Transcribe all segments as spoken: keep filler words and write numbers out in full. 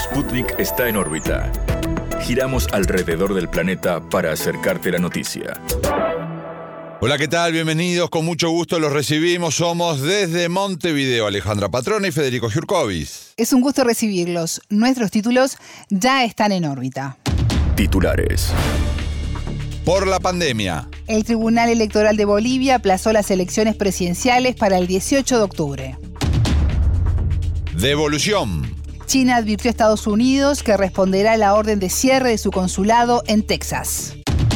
Sputnik está en órbita. Giramos alrededor del planeta para acercarte la noticia. Hola, ¿qué tal? Bienvenidos, con mucho gusto los recibimos. Somos desde Montevideo, Alejandra Patrona y Federico Giurkovic. Es un gusto recibirlos. Nuestros títulos ya están en órbita. Titulares. Por la pandemia. El Tribunal Electoral de Bolivia aplazó las elecciones presidenciales para el dieciocho de octubre. Devolución. China advirtió a Estados Unidos que responderá a la orden de cierre de su consulado en Texas.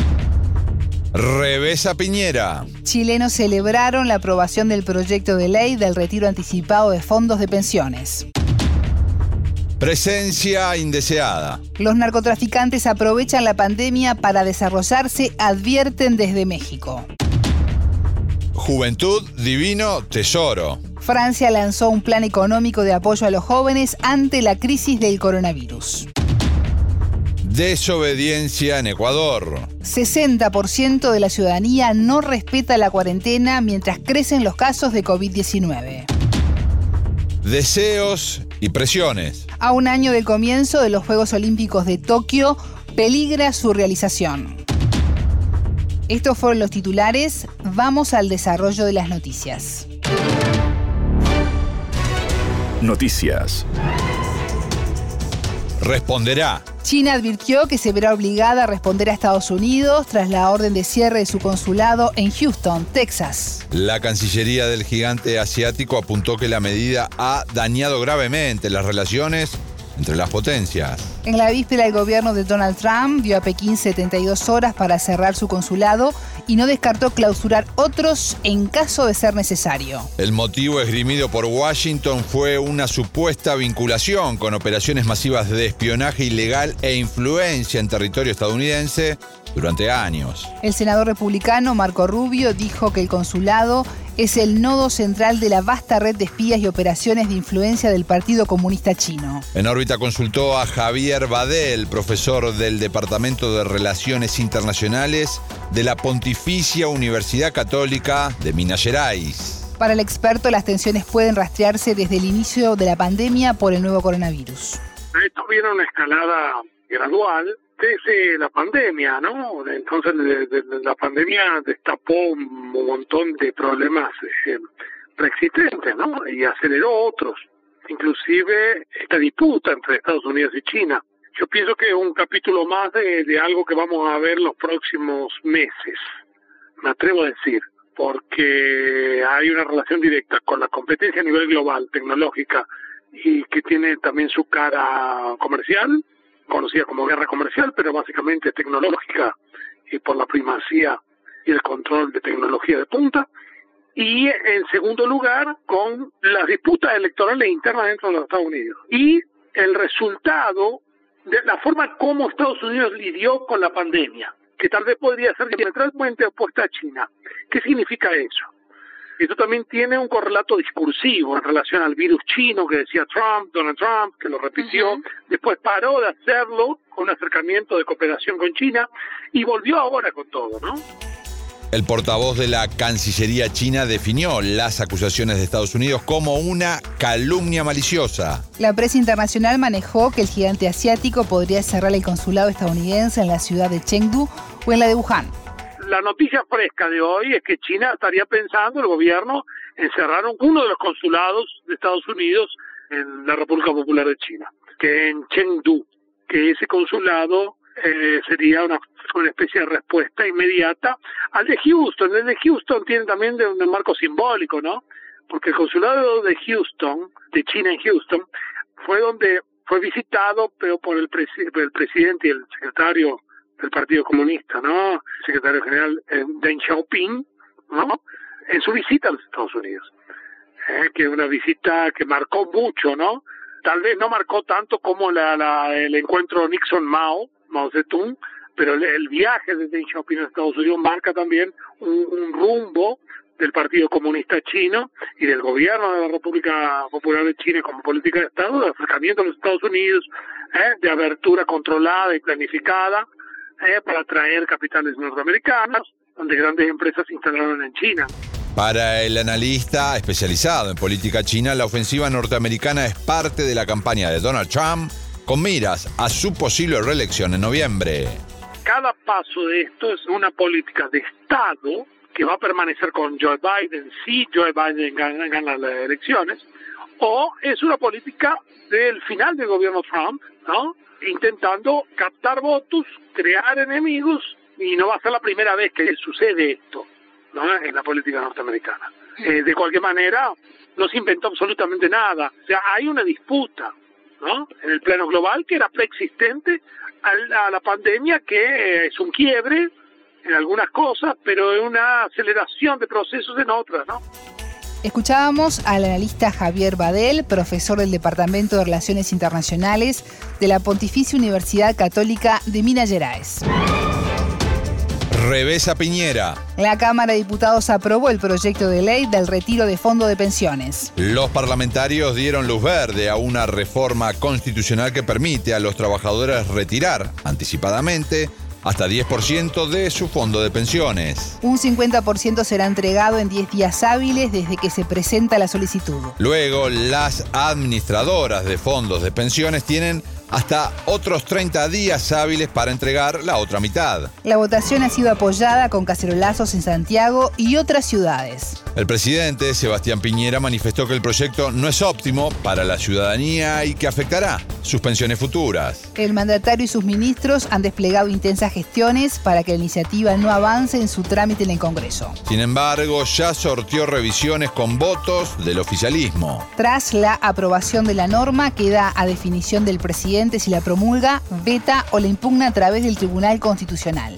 Revesa Piñera. Chilenos celebraron la aprobación del proyecto de ley del retiro anticipado de fondos de pensiones. Presencia indeseada. Los narcotraficantes aprovechan la pandemia para desarrollarse, advierten desde México. Juventud, divino, tesoro. Francia lanzó un plan económico de apoyo a los jóvenes ante la crisis del coronavirus. Desobediencia en Ecuador. sesenta por ciento de la ciudadanía no respeta la cuarentena mientras crecen los casos de covid diecinueve. Deseos y presiones. A un año del comienzo de los Juegos Olímpicos de Tokio, peligra su realización. Estos fueron los titulares. Vamos al desarrollo de las noticias. Noticias. Responderá. China advirtió que se verá obligada a responder a Estados Unidos tras la orden de cierre de su consulado en Houston, Texas. La Cancillería del gigante asiático apuntó que la medida ha dañado gravemente las relaciones entre las potencias. En la víspera, el gobierno de Donald Trump dio a Pekín setenta y dos horas para cerrar su consulado y no descartó clausurar otros en caso de ser necesario. El motivo esgrimido por Washington fue una supuesta vinculación con operaciones masivas de espionaje ilegal e influencia en territorio estadounidense durante años. El senador republicano Marco Rubio dijo que el consulado es el nodo central de la vasta red de espías y operaciones de influencia del Partido Comunista Chino. En órbita consultó a Javier Badel, profesor del Departamento de Relaciones Internacionales de la Pontificia Universidad Católica de Minas Gerais. Para el experto, las tensiones pueden rastrearse desde el inicio de la pandemia por el nuevo coronavirus. Esto viene una escalada gradual desde la pandemia, ¿no? Entonces, de, de, de la pandemia destapó un montón de problemas eh, preexistentes, ¿no? Y aceleró otros, inclusive esta disputa entre Estados Unidos y China. Yo pienso que es un capítulo más de, de algo que vamos a ver los próximos meses, me atrevo a decir, porque hay una relación directa con la competencia a nivel global, tecnológica, y que tiene también su cara comercial, conocida como guerra comercial, pero básicamente es tecnológica y por la primacía y el control de tecnología de punta. Y en segundo lugar, con las disputas electorales internas dentro de los Estados Unidos. Y el resultado de la forma como Estados Unidos lidió con la pandemia, que tal vez podría ser diametralmente opuesta a China. ¿Qué significa eso? Esto también tiene un correlato discursivo en relación al virus chino que decía Trump, Donald Trump, que lo repitió, uh-huh. Después paró de hacerlo con un acercamiento de cooperación con China y volvió ahora con todo, ¿no? El portavoz de la Cancillería china definió las acusaciones de Estados Unidos como una calumnia maliciosa. La prensa internacional manejó que el gigante asiático podría cerrar el consulado estadounidense en la ciudad de Chengdu o en la de Wuhan. La noticia fresca de hoy es que China estaría pensando, el gobierno, en cerrar uno de los consulados de Estados Unidos en la República Popular de China, que en Chengdu, que ese consulado eh, sería una, una especie de respuesta inmediata al de Houston. El de Houston tiene también de un marco simbólico, ¿no? Porque el consulado de Houston, de China en Houston, fue donde fue visitado, pero por el, presi- por el presidente y el secretario del Partido Comunista, ¿no? El secretario general eh, Deng Xiaoping, ¿no? En su visita a los Estados Unidos. Eh, que una visita que marcó mucho, ¿no? Tal vez no marcó tanto como la, la el encuentro Nixon-Mao, Mao Zedong, pero el, el viaje de Deng Xiaoping a Estados Unidos marca también un, un rumbo del Partido Comunista Chino y del gobierno de la República Popular de China como política de Estado, de acercamiento a los Estados Unidos, eh, de abertura controlada y planificada, Eh, para atraer capitales norteamericanos, donde grandes empresas se instalaron en China. Para el analista especializado en política china, la ofensiva norteamericana es parte de la campaña de Donald Trump con miras a su posible reelección en noviembre. Cada paso de esto es una política de Estado que va a permanecer con Joe Biden si Joe Biden gana, gana las elecciones, o es una política del final del gobierno Trump, ¿no? Intentando captar votos, crear enemigos, y no va a ser la primera vez que sucede esto, ¿no? En la política norteamericana. Eh, de cualquier manera, no se inventó absolutamente nada. O sea, hay una disputa, ¿no? En el plano global que era preexistente a la pandemia, que es un quiebre en algunas cosas, pero es una aceleración de procesos en otras, ¿no? Escuchábamos al analista Javier Badel, profesor del Departamento de Relaciones Internacionales de la Pontificia Universidad Católica de Minas Gerais. Revés a Piñera. La Cámara de Diputados aprobó el proyecto de ley del retiro de fondo de pensiones. Los parlamentarios dieron luz verde a una reforma constitucional que permite a los trabajadores retirar anticipadamente hasta diez por ciento de su fondo de pensiones. Un cincuenta por ciento será entregado en diez días hábiles desde que se presenta la solicitud. Luego, las administradoras de fondos de pensiones tienen hasta otros treinta días hábiles para entregar la otra mitad. La votación ha sido apoyada con cacerolazos en Santiago y otras ciudades. El presidente, Sebastián Piñera, manifestó que el proyecto no es óptimo para la ciudadanía y que afectará sus pensiones futuras. El mandatario y sus ministros han desplegado intensas gestiones para que la iniciativa no avance en su trámite en el Congreso. Sin embargo, ya sorteó revisiones con votos del oficialismo. Tras la aprobación de la norma, queda a definición del presidente si la promulga, veta o la impugna a través del Tribunal Constitucional.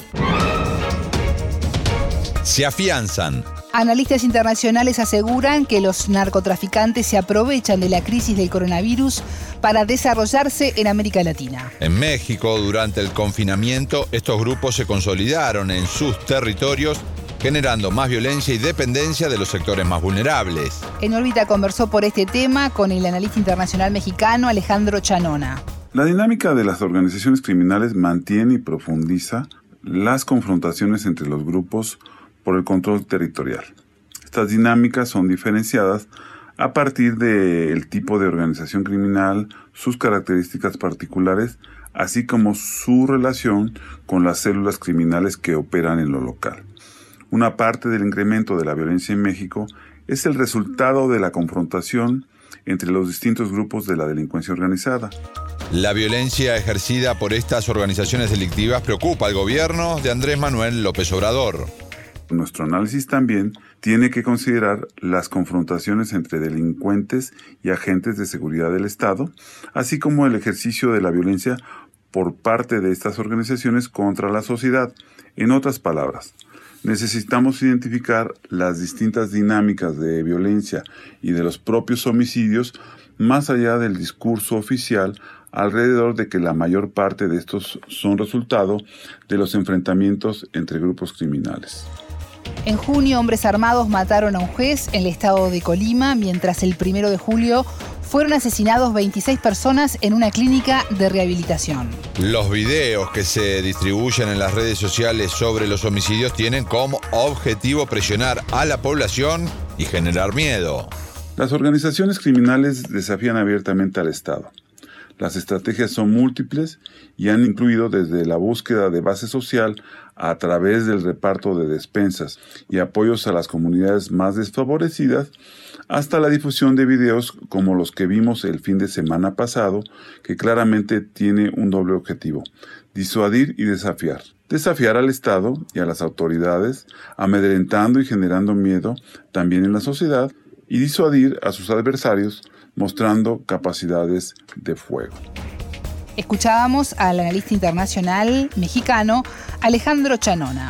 Se afianzan. Analistas internacionales aseguran que los narcotraficantes se aprovechan de la crisis del coronavirus para desarrollarse en América Latina. En México, durante el confinamiento, estos grupos se consolidaron en sus territorios, generando más violencia y dependencia de los sectores más vulnerables. En órbita conversó por este tema con el analista internacional mexicano Alejandro Chanona. La dinámica de las organizaciones criminales mantiene y profundiza las confrontaciones entre los grupos por el control territorial. Estas dinámicas son diferenciadas a partir del tipo de organización criminal, sus características particulares, así como su relación con las células criminales que operan en lo local. Una parte del incremento de la violencia en México es el resultado de la confrontación entre los distintos grupos de la delincuencia organizada. La violencia ejercida por estas organizaciones delictivas preocupa al gobierno de Andrés Manuel López Obrador. Nuestro análisis también tiene que considerar las confrontaciones entre delincuentes y agentes de seguridad del Estado, así como el ejercicio de la violencia por parte de estas organizaciones contra la sociedad. En otras palabras, necesitamos identificar las distintas dinámicas de violencia y de los propios homicidios más allá del discurso oficial alrededor de que la mayor parte de estos son resultado de los enfrentamientos entre grupos criminales. En junio, hombres armados mataron a un juez en el estado de Colima, mientras el primero de julio fueron asesinados veintiséis personas en una clínica de rehabilitación. Los videos que se distribuyen en las redes sociales sobre los homicidios tienen como objetivo presionar a la población y generar miedo. Las organizaciones criminales desafían abiertamente al Estado. Las estrategias son múltiples y han incluido desde la búsqueda de base social a través del reparto de despensas y apoyos a las comunidades más desfavorecidas, hasta la difusión de videos como los que vimos el fin de semana pasado, que claramente tiene un doble objetivo: disuadir y desafiar. Desafiar al Estado y a las autoridades, amedrentando y generando miedo también en la sociedad, y disuadir a sus adversarios, mostrando capacidades de fuego. Escuchábamos al analista internacional mexicano Alejandro Chanona.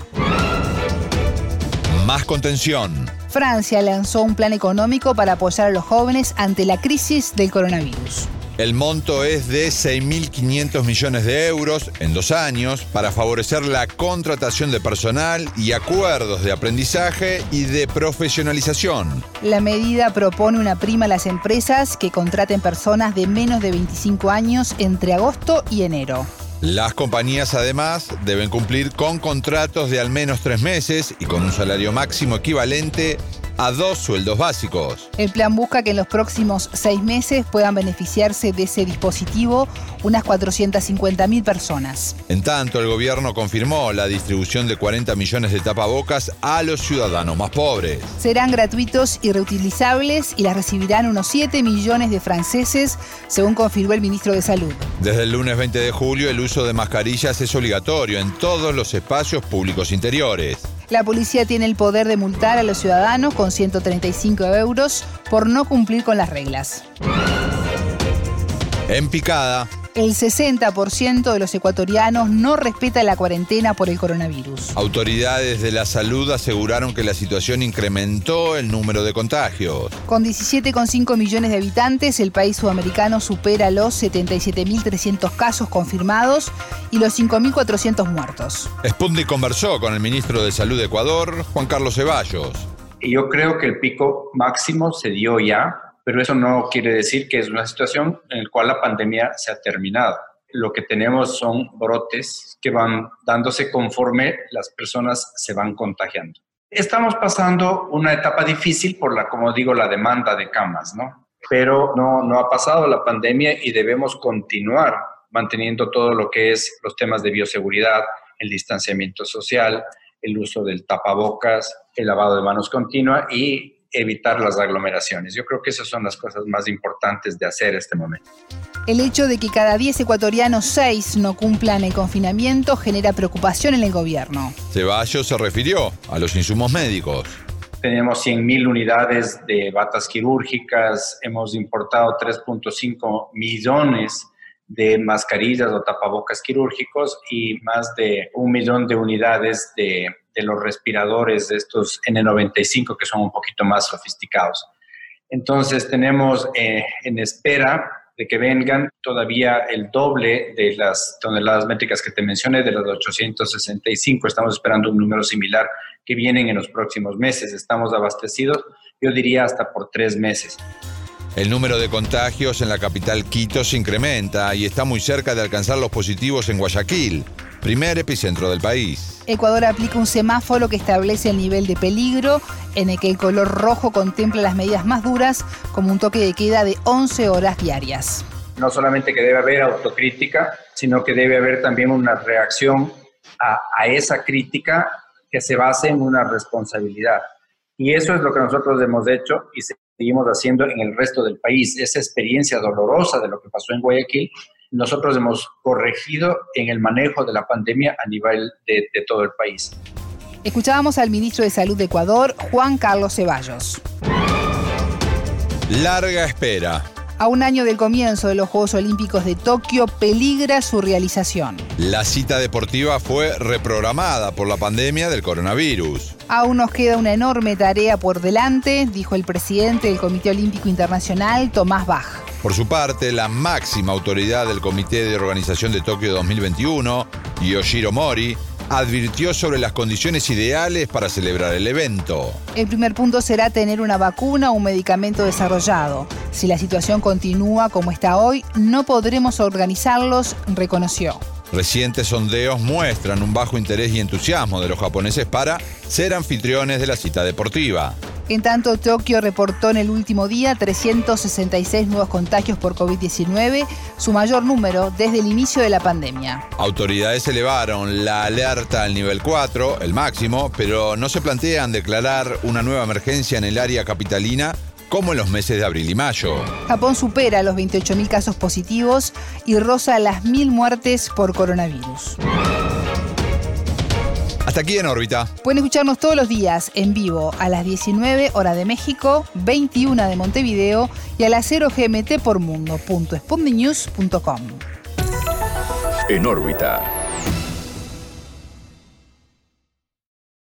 Más contención. Francia lanzó un plan económico para apoyar a los jóvenes ante la crisis del coronavirus. El monto es de seis mil quinientos millones de euros en dos años para favorecer la contratación de personal y acuerdos de aprendizaje y de profesionalización. La medida propone una prima a las empresas que contraten personas de menos de veinticinco años entre agosto y enero. Las compañías además deben cumplir con contratos de al menos tres meses y con un salario máximo equivalente a dos sueldos básicos. El plan busca que en los próximos seis meses puedan beneficiarse de ese dispositivo unas cuatrocientas cincuenta mil personas. En tanto, el gobierno confirmó la distribución de cuarenta millones de tapabocas a los ciudadanos más pobres. Serán gratuitos y reutilizables y las recibirán unos siete millones de franceses, según confirmó el ministro de Salud. Desde el lunes veinte de julio, el uso de mascarillas es obligatorio en todos los espacios públicos interiores. La policía tiene el poder de multar a los ciudadanos con ciento treinta y cinco euros por no cumplir con las reglas. En picada. El sesenta por ciento de los ecuatorianos no respeta la cuarentena por el coronavirus. Autoridades de la salud aseguraron que la situación incrementó el número de contagios. Con diecisiete coma cinco millones de habitantes, el país sudamericano supera los setenta y siete mil trescientos casos confirmados y los cinco mil cuatrocientos muertos. Sputnik conversó con el ministro de Salud de Ecuador, Juan Carlos Ceballos. Yo creo que el pico máximo se dio ya, pero eso no quiere decir que es una situación en la cual la pandemia se ha terminado. Lo que tenemos son brotes que van dándose conforme las personas se van contagiando. Estamos pasando una etapa difícil por la, como digo, la demanda de camas, ¿no? Pero no, no ha pasado la pandemia y debemos continuar manteniendo todo lo que es los temas de bioseguridad, el distanciamiento social, el uso del tapabocas, el lavado de manos continua y evitar las aglomeraciones. Yo creo que esas son las cosas más importantes de hacer en este momento. El hecho de que cada diez ecuatorianos, seis no cumplan el confinamiento genera preocupación en el gobierno. Ceballos se refirió a los insumos médicos. Tenemos cien mil unidades de batas quirúrgicas, hemos importado tres punto cinco millones de mascarillas o tapabocas quirúrgicos y más de un millón de unidades de, de los respiradores de estos ene noventa y cinco que son un poquito más sofisticados. Entonces tenemos eh, en espera de que vengan todavía el doble de las toneladas métricas que te mencioné, de las ochocientos sesenta y cinco. Estamos esperando un número similar que vienen en los próximos meses. Estamos abastecidos, yo diría, hasta por tres meses. El número de contagios en la capital Quito se incrementa y está muy cerca de alcanzar los positivos en Guayaquil, primer epicentro del país. Ecuador aplica un semáforo que establece el nivel de peligro, en el que el color rojo contempla las medidas más duras, como un toque de queda de once horas diarias. No solamente que debe haber autocrítica, sino que debe haber también una reacción a, a esa crítica que se base en una responsabilidad. Y eso es lo que nosotros hemos hecho y seguimos haciendo en el resto del país. Esa experiencia dolorosa de lo que pasó en Guayaquil, nosotros hemos corregido en el manejo de la pandemia a nivel de, de todo el país. Escuchábamos al ministro de Salud de Ecuador, Juan Carlos Ceballos. Larga espera. A un año del comienzo de los Juegos Olímpicos de Tokio, peligra su realización. La cita deportiva fue reprogramada por la pandemia del coronavirus. Aún nos queda una enorme tarea por delante, dijo el presidente del Comité Olímpico Internacional, Tomás Bach. Por su parte, la máxima autoridad del Comité de Organización de Tokio dos mil veintiuno, Yoshiro Mori, advirtió sobre las condiciones ideales para celebrar el evento. El primer punto será tener una vacuna o un medicamento desarrollado. Si la situación continúa como está hoy, no podremos organizarlos, reconoció. Recientes sondeos muestran un bajo interés y entusiasmo de los japoneses para ser anfitriones de la cita deportiva. En tanto, Tokio reportó en el último día trescientos sesenta y seis nuevos contagios por covid diecinueve, su mayor número desde el inicio de la pandemia. Autoridades elevaron la alerta al nivel cuatro, el máximo, pero no se plantean declarar una nueva emergencia en el área capitalina como en los meses de abril y mayo. Japón supera los veintiocho mil casos positivos y roza las mil muertes por coronavirus. Hasta aquí en órbita. Pueden escucharnos todos los días en vivo a las diecinueve hora de México, veintiuna de Montevideo y a las cero G M T por mundo punto sputnik news punto com. En órbita.